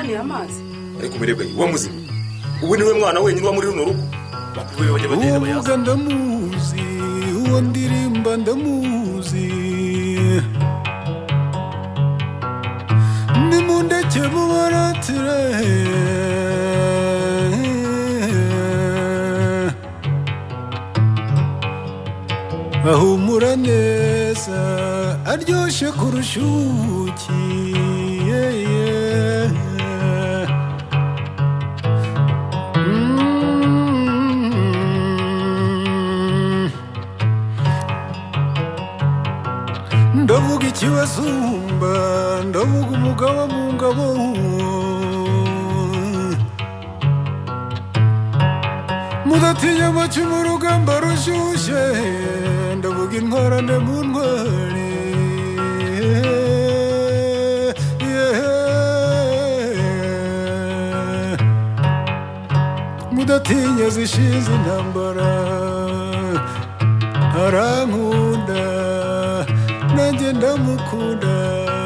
ni amazi ariko umerebwa wa muzima ubu niwe mwana wenyine wa muri runo rugo bakuvuye bajya bagenda bayaza ndamuzi uwo ndirimba ndamuzi nimundeke mubaratire ahumura neza aryoshye kurusha ubuki ndavuga ikibasumba ndavuga umugabo mu ngabo mudatinya amacumu urugamba rushyushye ndavuga intwarane mu ntwari mudatinya zishize intambara arankunda nanjye ndamukunda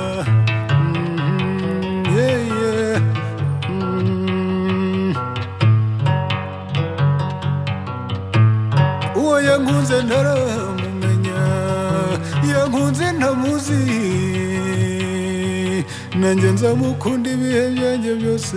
uwo yankunze ntaramumenya yankunze ntamuzi nanjye nzamukunda ibihe byanjye byose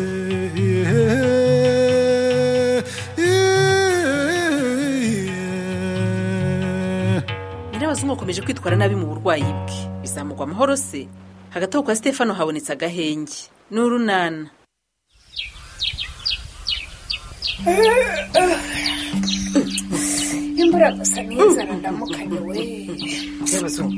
nyirabazungu akomeje kwitwara nabi mu burwayi bwe bizamugwa amahoro se. Hagati aho kwa Stefano habonetse agahenge n'urunana. imbura gusa neza ndamukanye we nyirabazungu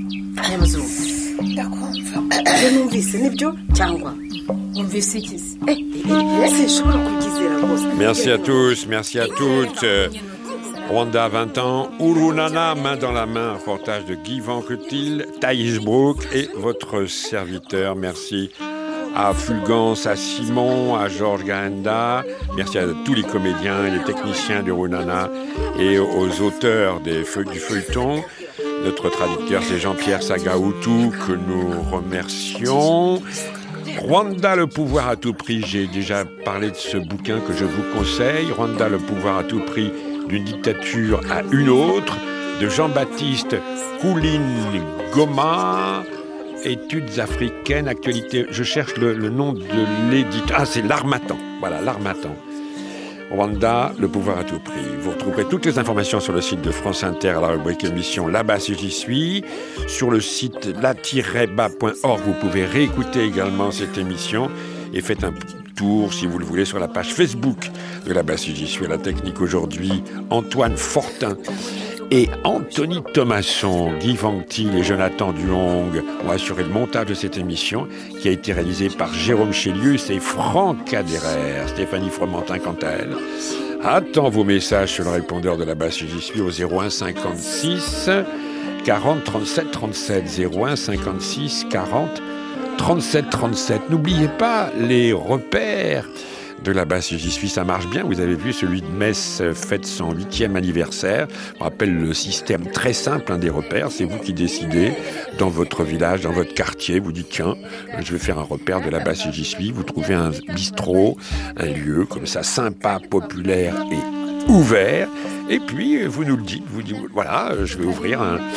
ndakumva ibyo numvise nibyo cyangwa umvise ikizi sinshobora kubyizera rwose. Merci à tous, merci à toutes. Rwanda 20 ans, Urunana, main dans la main, reportage de Guy Van Cuttil, Thaïs Brook et votre serviteur. Merci à Fulgence, à Simon, à Georges Gaenda. Merci à tous les comédiens et les techniciens de Urunana et aux auteurs du feuilleton. Notre traducteur, c'est Jean-Pierre Sagaoutou, que nous remercions. Rwanda, le pouvoir à tout prix. J'ai déjà parlé de ce bouquin que je vous conseille. Rwanda, le pouvoir à tout prix, d'une dictature à une autre, de Jean-Baptiste Kouline Goma, études africaines, actualité. Je cherche le nom de l'éditeur. Ah, c'est l'Harmattan. Voilà, l'Harmattan. Rwanda, le pouvoir à tout prix. Vous retrouverez toutes les informations sur le site de France Inter à la rubrique émission Là-bas si j'y suis. Sur le site la-bas.org, vous pouvez réécouter également cette émission et faites un tour, si vous le voulez, sur la page Facebook de Là-bas si j'y suis. À la technique aujourd'hui, Antoine Fortin et Anthony Thomasson, Guy Van Cuttil et Jonathan Duong ont assuré le montage de cette émission qui a été réalisée par Jérôme Chélius et Franck Caderer. Stéphanie Fromentin, quant à elle, attend vos messages sur le répondeur de Là-bas si j'y suis au 01 56 40 37 37 01 56 40 37 37. N'oubliez pas les repères de Là-bas si j'y suis, ça marche bien. Vous avez vu, celui de Metz fête son 8e anniversaire. On rappelle le système très simple des repères. C'est vous qui décidez dans votre village, dans votre quartier. Vous dites tiens, je vais faire un repère de Là-bas si j'y suis. Vous trouvez un bistrot, un lieu comme ça sympa, populaire et ouvert. Et puis vous nous le dites. Vous dites voilà, je vais ouvrir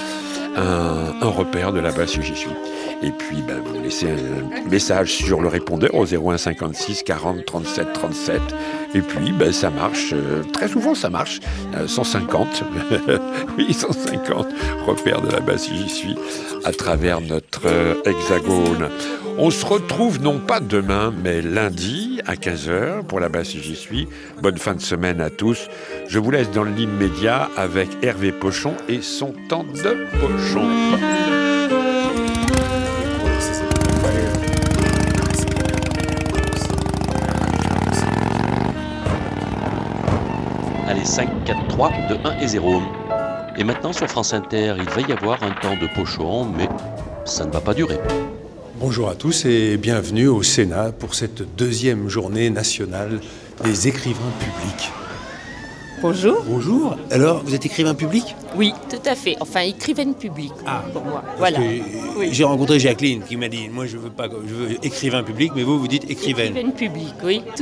un repère de Là-bas si j'y suis. Et puis, vous laissez un message sur le répondeur au 01 56 40 37 37. Et puis, ça marche. Très souvent, ça marche. 150. Oui, 150 repères de Là-bas si j'y suis à travers notre hexagone. On se retrouve non pas demain, mais lundi à 15h pour Là-bas si j'y suis. Bonne fin de semaine à tous. Je vous laisse dans l'immédiat avec Hervé Pochon et son temps de pochon. Allez, 5, 4, 3, 2, 1 et 0. Et maintenant sur France Inter, il va y avoir un temps de pochon, mais ça ne va pas durer. Bonjour à tous et bienvenue au Sénat pour cette 2e journée nationale des écrivains publics. Bonjour. Bonjour. Alors, vous êtes écrivain public? Oui, tout à fait. Enfin, écrivaine publique pour moi. Voilà. Oui. J'ai rencontré Jacqueline qui m'a dit, moi je veux écrivain public, mais vous dites écrivaine. Écrivaine publique, oui.